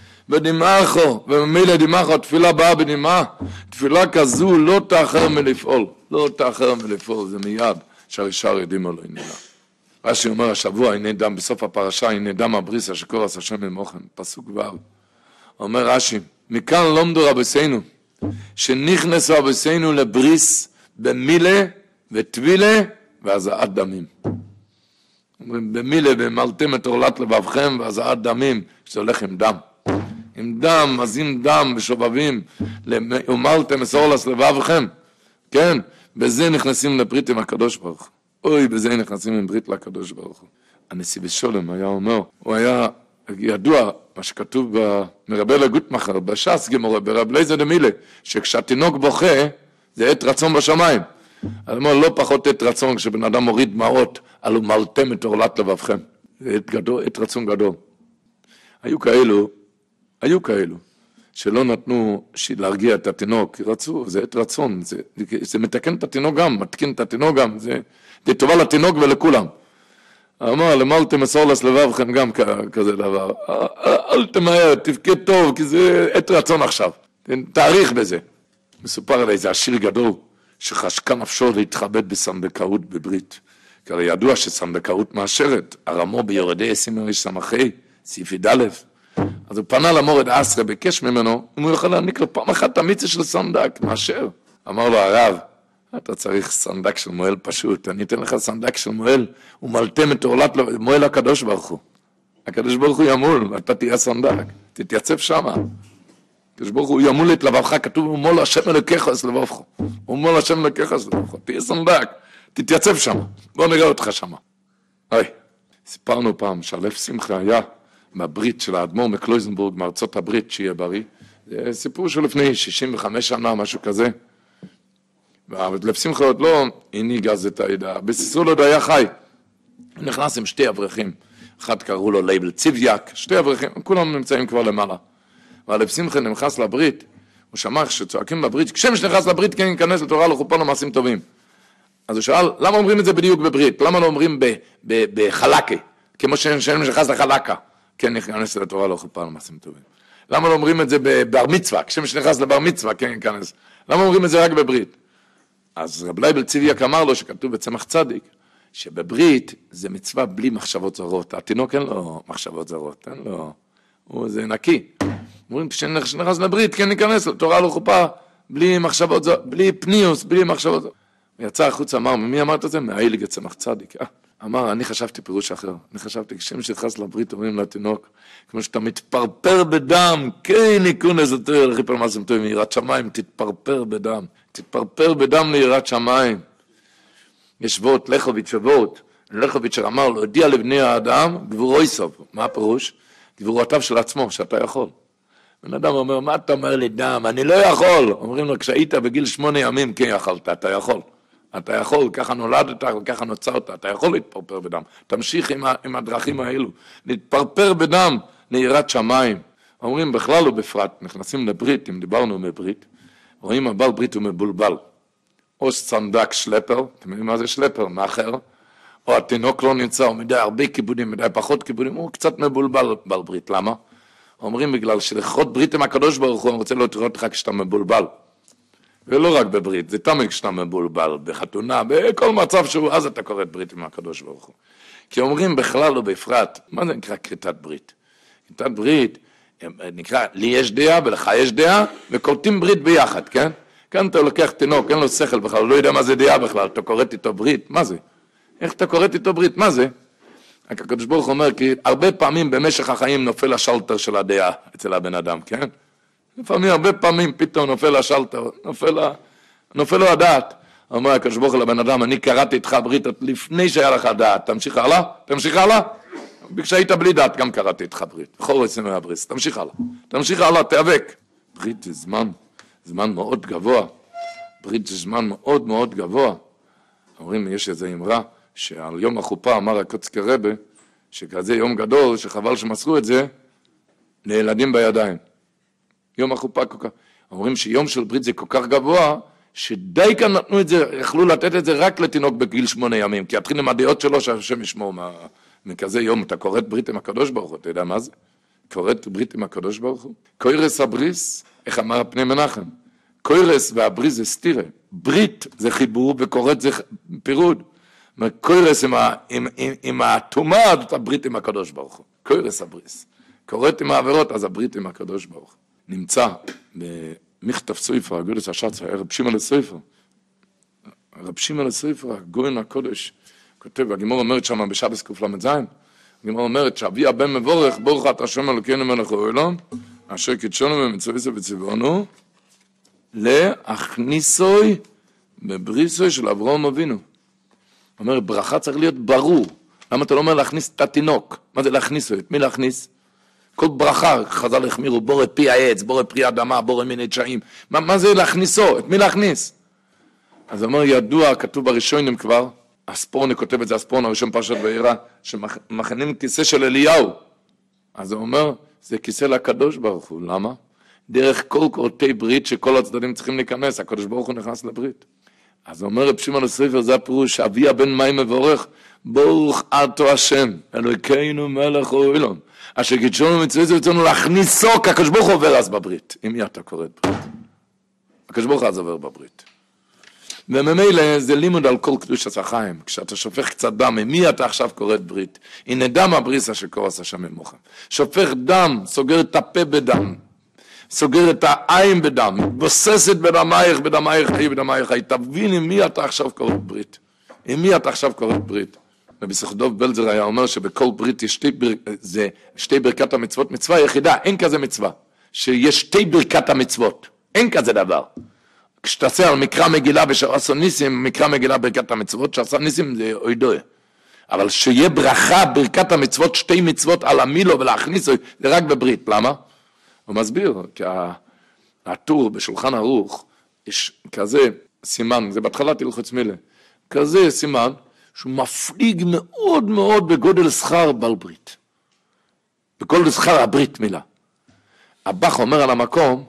ודמעכו, וממילא דמעכו, תפילה באה בדמעה, תפילה כזו לא תאחר מלפעול, לא תאחר מלפעול, זה מיד. שהרישר יודעים או לא הנה לה. רש"י אומר השבוע, הנה דם, בסוף הפרשה, הנה דם הבריסה שקורס השם ממוכן, פסוק ו'. אומר רש"י, מכאן לומדו רבותינו, שנכנסו רבותינו לבריס במילה וטבילה והזעת דמים. אומרים, במילה ומלתם את עורלת לבבכם והזעת דמים, שזה הולך עם דם. עם דם, אז עם דם ושובבים, ומלתם את עורלת לבבכם, כן? בזה נכנסים לברית עם הקדוש ברוך הוא. אוי, בזה נכנסים עם ברית לקדוש ברוך הוא. הנשיא בשולם היה אומר, הוא היה ידוע, מה שכתוב מרבי לגוטמחר, בש"ס גמורה, ברב לייזר דמילה, שכשהתינוק בוכה, זה עת רצון בשמיים. אז אומר, לא פחות עת רצון, כשבן אדם מוריד דמעות, על הוא מלתם את עורלת לבבכם. זה עת, גדול, עת רצון גדול. היו כאלו, היו כאלו. שלא נתנו להרגיע את התינוק, כי רצו, זה עת רצון, זה, זה מתקן את התינוק גם, מתקן את התינוק גם, זה, זה טובה לתינוק ולכולם. אמר, למלתם אסורלס לבבכם גם כזה דבר, אל תמהר, תפקד טוב, כי זה עת רצון עכשיו, תאריך בזה. מסופר עליי, זה עשיר גדול, שחשקה נפשו להתחבט בסמבקאות בברית, כי הרי ידוע שסמבקאות מאשרת, הרמו ביורדי עשימר איש סמכי, סעיף י"א, אז הוא פנה למורד אסרה, ביקש ממנו, אם הוא יכול להעניק לו פעם אחת את המיצה של סנדק, מאשר. אמר לו הרב, אתה צריך סנדק של מועל פשוט, אני אתן לך סנדק של מועל, הוא מלתם את עורלת מועל הקדוש ברוך הוא. הקדוש ברוך הוא ימול, אתה תהיה סנדק, תתייצב שמה. הקדוש ברוך הוא ימול את לבבך, כתוב, הוא מול השם אלוקיך אז לבבך. הוא מול השם אלוקיך אז לבבך, תהיה סנדק, תתייצב שמה, בוא נראה אותך שמה. היי, סיפרנו פעם שהלב שמחה היה, מהברית של האדמו"ר מקלויזנבורג, מארצות הברית, שיהיה בריא. זה סיפור של לפני שישים וחמש שנה, משהו כזה. ולב שמחה עוד לא הנהיג אז את העדה. בסיסרול עוד היה חי. הוא נכנס עם שתי אברכים. אחד קראו לו לייבל ציוויאק, שתי אברכים, כולם נמצאים כבר למעלה. והלב שמחה נכנס לברית, הוא שמע שצועקים בברית, כשם שנכנס לברית כן ייכנס לתורה לחופה למעשים טובים. אז הוא שאל, למה אומרים את זה בדיוק בברית? למה לא אומרים בחלקה? כמו שאני נכנס לחלקה. כן, נכנס לתורה לא חופה על מעשים טובים. למה לא אומרים את זה בבר מצווה? כשם שנכנס לבר מצווה, כן, נכנס. למה אומרים את זה רק בברית? אז רב לייבל ציוויאק אמר לו, שכתוב בצמח צדיק, שבברית זה מצווה בלי מחשבות זרות. התינוק אין לו מחשבות זרות, אין לו, הוא זה נקי. אומרים, כשנכנס לברית, כן ניכנס לתורה לא חופה, בלי מחשבות זרות, בלי פניוס, בלי מחשבות זרות. יצא החוץ, אמר, מי אמרת את זה? מהאיליג צמח צדיק. אמר, אני חשבתי פירוש אחר. אני חשבתי, כשם שנכנס לברית, אומרים לתינוק, כמו שאתה מתפרפר בדם, כן יקון איזה תואר, לכי פעם מעשים טובים, מיראת שמיים, תתפרפר בדם. תתפרפר בדם ליראת שמיים. יש וורט, לחוביץ' וורט. לחוביץ' אמר לו, הודיע לבני האדם, גבורוי סוף. מה הפירוש? גבורותיו של עצמו, שאתה יכול. בן אדם אומר, מה אתה אומר לי דם? אני לא יכול. אומרים לו, כשהיית בגיל שמונה ימים, כן יכולת, אתה יכול. אתה יכול, ככה נולדת, ככה נוצרת, אתה יכול להתפרפר בדם. תמשיך עם, עם הדרכים האלו. להתפרפר בדם ליראת שמיים. אומרים, בכלל ובפרט, נכנסים לברית, אם דיברנו מברית, רואים הבעל ברית הוא מבולבל. או סנדק שלפר, אתם יודעים מה זה שלפר? מאחר. או התינוק לא נמצא, הוא מדי הרבה כיבודים, מדי פחות כיבודים, הוא קצת מבולבל בעל ברית. למה? אומרים בגלל שלכרות ברית עם הקדוש ברוך הוא, אני רוצה לא תראות לך כשאתה מבולבל. ולא רק בברית, זה תמיד כשאתה מבולבל, בחתונה, בכל מצב שהוא, אז אתה קורא את ברית עם הקדוש ברוך הוא. כי אומרים בכלל או בפרט, מה זה נקרא כריתת ברית? כריתת ברית, נקרא, לי יש דעה ולך יש דעה, וקורטים ברית ביחד, כן? כאן אתה לוקח תינוק, אין לו שכל בכלל, לא יודע מה זה דעה בכלל, אתה קוראת איתו ברית, מה זה? איך אתה קוראת איתו ברית, מה זה? הקדוש ברוך הוא אומר, כי הרבה פעמים במשך החיים נופל השלטר של הדעה אצל הבן אדם, כן? לפעמים, הרבה פעמים פתאום נופל השלטר, נופל, נופל לו הדעת. אומר הקדוש ברוך הוא לבן אדם, אני קראתי איתך ברית לפני שהיה לך דעת, תמשיך הלאה, תמשיך הלאה. כשהיית בלי דעת גם קראתי איתך ברית, בכל רצים מהברית, תמשיך הלאה, תמשיך הלאה, תיאבק. ברית זה זמן, זמן מאוד גבוה, ברית זה זמן מאוד מאוד גבוה. אומרים, יש איזו אמרה, שעל יום החופה אמר הקוצקי רבה, שכזה יום גדול, שחבל שמסרו את זה, לילדים בידיים. יום החופה כל כך, אומרים שיום של ברית זה כל כך גבוה, שדי כאן נתנו את זה, יכלו לתת את זה רק לתינוק בגיל שמונה ימים, כי יתחיל עם הדעות שלו שהשם ישמור מה, מכזה יום, אתה קוראת ברית עם הקדוש ברוך הוא, אתה יודע מה זה? קוראת ברית עם הקדוש ברוך הוא? קוירס הבריס, איך אמר פני מנחם? קוירס והבריס זה סתירה, ברית זה חיבור וקוראת זה פירוד. קוירס עם, עם, עם, עם התומה, זאת הברית עם הקדוש ברוך הוא. קוירס הבריס. קוראת עם העבירות, אז הברית עם הקדוש ברוך הוא. נמצא במכתב סופר, הגודס השץ, רב שמעון הסופר. רב שמעון הסופר, הגויין הקודש, כותב, הגימור אומרת שם בשבס קל"ז, הגימור אומרת שאבי הבן מבורך, ברוך אתה השם אלוקינו מלך העולם, אשר קידשנו ומצווה וציוונו, להכניסוי בבריסוי של אברהם אבינו. אומר, ברכה צריך להיות ברור. למה אתה לא אומר להכניס את התינוק? מה זה להכניס? את מי להכניס? כל ברכה, חז"ל החמירו, בורא פי העץ, בורא פרי אדמה, בורא מיני דשאים. מה, מה זה להכניסו? את מי להכניס? אז אומר, ידוע, כתוב בראשונים כבר, הספורני כותב את זה, הספורני הראשון פרשת ואירא, שמכנים כיסא של אליהו. אז הוא אומר, זה כיסא לקדוש ברוך הוא. למה? דרך כל קורטי ברית שכל הצדדים צריכים להיכנס, הקדוש ברוך הוא נכנס לברית. אז אומר רב שמעון הסופר, זה הפירוש, אבי הבן מים מבורך, ברוך אתה השם, אלוקינו מלך העולם, אשר קידשנו ומצווה וציוונו להכניסו, כי הקדוש ברוך הוא עובר אז בברית. עם מי אתה קורא ברית? הקדוש ברוך הוא אז עובר בברית. וממילא זה לימוד על כל קדושת החיים, כשאתה שופך קצת דם, עם מי אתה עכשיו קורא ברית? הנה דם הבריסה שקורס השם ממך. שופך דם, סוגר את הפה בדם. סוגר את העין בדם, בוססת בדמייך, בדמייך חיי, בדמייך חיי, תבין עם מי אתה עכשיו קורא ברית. עם מי אתה עכשיו קורא ברית. ובשיחת דוב בלזר היה אומר שבכל ברית יש שתי, בר... זה שתי ברכת המצוות, מצווה יחידה, אין כזה מצווה, שיש שתי ברכת המצוות, אין כזה דבר. כשתעשה על מקרא מגילה ושעשו ניסים, מקרא מגילה ברכת המצוות, שעשה ניסים זה אוידוי. אבל שיהיה ברכה, ברכת המצוות, שתי מצוות על המילו ולהכניס, זה רק בברית, למה? הוא מסביר, כי הטור בשולחן ערוך, יש כזה סימן, זה בהתחלת הלכות מילה, כזה סימן, שהוא מפליג מאוד מאוד בגודל שכר בעל ברית. בגודל שכר הברית מילה. הבח אומר על המקום,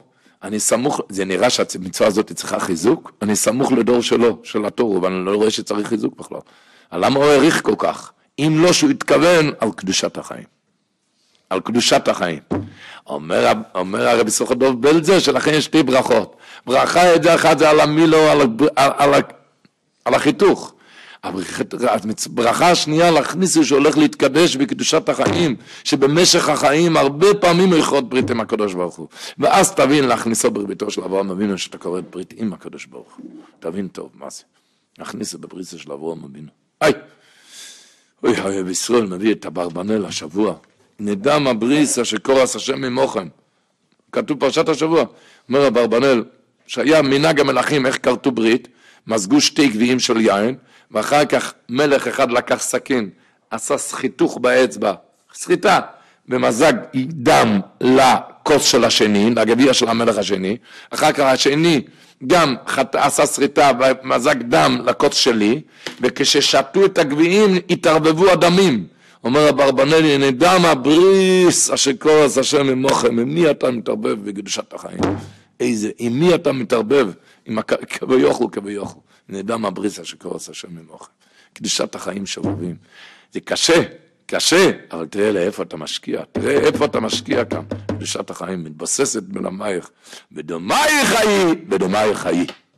אני סמוך, זה נראה שהמצווה הזאת צריכה חיזוק, אני סמוך לדור שלו, של התור, אבל אני לא רואה שצריך חיזוק בכלל. למה הוא העריך כל כך? אם לא שהוא התכוון על קדושת החיים. על קדושת החיים. אומר, אומר הרבי סוכר דוב בלזר, שלכן יש שתי ברכות. ברכה את זה אחת זה על המילו, על, על, על, על החיתוך. הברכה השנייה להכניס הוא שהולך להתקדש בקדושת החיים, שבמשך החיים הרבה פעמים הוא יכרות ברית עם הקדוש ברוך הוא. ואז תבין להכניסו בריתו של אברהם אבינו, שאתה קורא את ברית עם הקדוש ברוך הוא. תבין טוב מה זה. להכניס את בבריתו של אברהם אבינו. היי! אוי, אוי, בישראל מביא את אברבנאל השבוע. נדע מה בריסה שקורס השם ממוכם. כתוב פרשת השבוע. אומר אברבנאל, שהיה מנהג המלכים, איך כרתו ברית, מזגו שתי גביעים של יין, ואחר כך מלך אחד לקח סכין, עשה סחיתוך באצבע, סחיטה, ומזג דם לכוס של השני, לגביע של המלך השני, אחר כך השני גם עשה סחיטה ומזג דם לכוס שלי, וכששתו את הגביעים התערבבו הדמים. אומר אברבנאל, נדע מה בריס אשר קורס השם ממוכם, עם מי אתה מתערבב בקדושת החיים? איזה, עם מי אתה מתערבב? עם כביכול כביכול. נדע מה בריס אשר קורס השם ממוכם. קדושת החיים שובבים. זה קשה, קשה, אבל תראה לאיפה אתה משקיע, תראה איפה אתה משקיע כאן. קדושת החיים מתבססת בלמייך, בדומייך חיי, בדומייך חיי.